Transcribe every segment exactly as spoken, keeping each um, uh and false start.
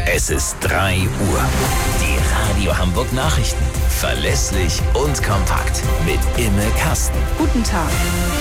Es ist drei Uhr. Die Radio Hamburg Nachrichten. Verlässlich und kompakt. Mit Imme Kasten. Guten Tag.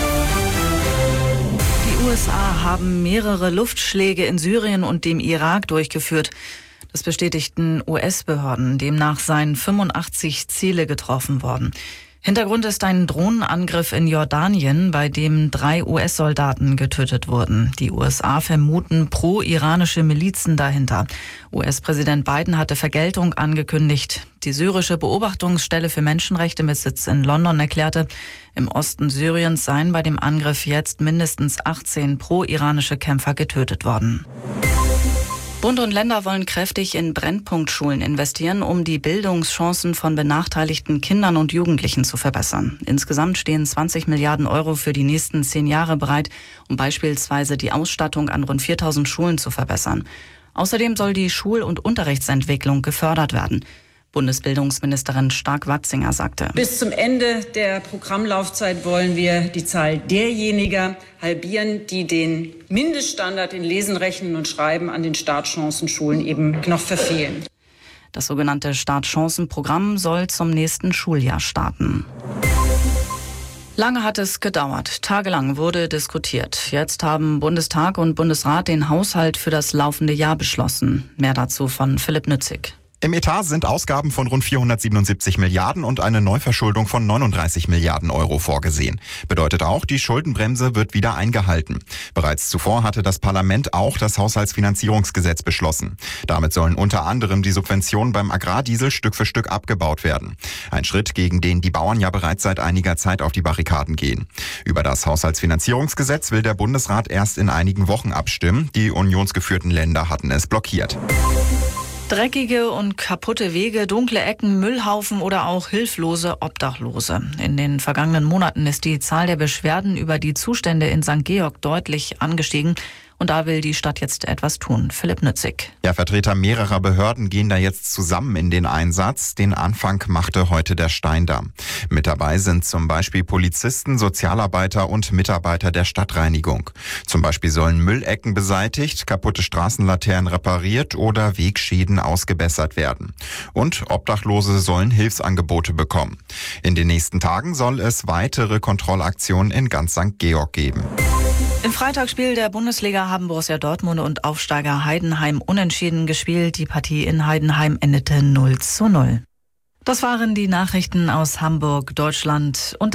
Die U S A haben mehrere Luftschläge in Syrien und dem Irak durchgeführt. Das bestätigten U S-Behörden. Demnach seien fünfundachtzig Ziele getroffen worden. Hintergrund ist ein Drohnenangriff in Jordanien, bei dem drei U S-Soldaten getötet wurden. Die U S A vermuten pro-iranische Milizen dahinter. U S-Präsident Biden hatte Vergeltung angekündigt. Die syrische Beobachtungsstelle für Menschenrechte mit Sitz in London erklärte, im Osten Syriens seien bei dem Angriff jetzt mindestens achtzehn pro-iranische Kämpfer getötet worden. Bund und Länder wollen kräftig in Brennpunktschulen investieren, um die Bildungschancen von benachteiligten Kindern und Jugendlichen zu verbessern. Insgesamt stehen zwanzig Milliarden Euro für die nächsten zehn Jahre bereit, um beispielsweise die Ausstattung an rund viertausend Schulen zu verbessern. Außerdem soll die Schul- und Unterrichtsentwicklung gefördert werden. Bundesbildungsministerin Stark-Watzinger sagte: Bis zum Ende der Programmlaufzeit wollen wir die Zahl derjenigen halbieren, die den Mindeststandard in Lesen, Rechnen und Schreiben an den Startchancenschulen eben noch verfehlen. Das sogenannte Startchancenprogramm soll zum nächsten Schuljahr starten. Lange hat es gedauert. Tagelang wurde diskutiert. Jetzt haben Bundestag und Bundesrat den Haushalt für das laufende Jahr beschlossen. Mehr dazu von Philipp Nützig. Im Etat sind Ausgaben von rund vierhundertsiebenundsiebzig Milliarden und eine Neuverschuldung von neununddreißig Milliarden Euro vorgesehen. Bedeutet auch, die Schuldenbremse wird wieder eingehalten. Bereits zuvor hatte das Parlament auch das Haushaltsfinanzierungsgesetz beschlossen. Damit sollen unter anderem die Subventionen beim Agrardiesel Stück für Stück abgebaut werden. Ein Schritt, gegen den die Bauern ja bereits seit einiger Zeit auf die Barrikaden gehen. Über das Haushaltsfinanzierungsgesetz will der Bundesrat erst in einigen Wochen abstimmen. Die unionsgeführten Länder hatten es blockiert. Dreckige und kaputte Wege, dunkle Ecken, Müllhaufen oder auch hilflose Obdachlose. In den vergangenen Monaten ist die Zahl der Beschwerden über die Zustände in Sankt Georg deutlich angestiegen. Und da will die Stadt jetzt etwas tun. Philipp Nützig. Ja, Vertreter mehrerer Behörden gehen da jetzt zusammen in den Einsatz. Den Anfang machte heute der Steindamm. Mit dabei sind zum Beispiel Polizisten, Sozialarbeiter und Mitarbeiter der Stadtreinigung. Zum Beispiel sollen Müllecken beseitigt, kaputte Straßenlaternen repariert oder Wegschäden ausgebessert werden. Und Obdachlose sollen Hilfsangebote bekommen. In den nächsten Tagen soll es weitere Kontrollaktionen in ganz Sankt Georg geben. Im Freitagsspiel der Bundesliga haben Borussia Dortmund und Aufsteiger Heidenheim unentschieden gespielt. Die Partie in Heidenheim endete null zu null. Das waren die Nachrichten aus Hamburg, Deutschland und